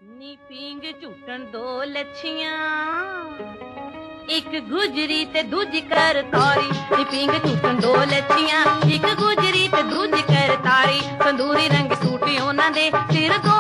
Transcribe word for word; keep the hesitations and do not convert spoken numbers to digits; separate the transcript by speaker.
Speaker 1: ਨੀ ਪੀਂਗ ਝੂਟਣ ਦੋ ਲੱਛੀਆਂ, ਇੱਕ ਗੁਜਰੀ ਤੇ ਦੂਜੀ ਕਰਤਾਰੀ। ਨੀ ਪੀਂਗ ਝੂਟਣ ਦੋ ਲੱਛੀਆਂ, ਇੱਕ ਗੁਜਰੀ ਤੇ ਦੂਜੀ ਕਰਤਾਰੀ। ਤੰਦੂਰੀ ਰੰਗ ਸੂਟ ਉਹਨਾਂ ਦੇ ਸਿਰ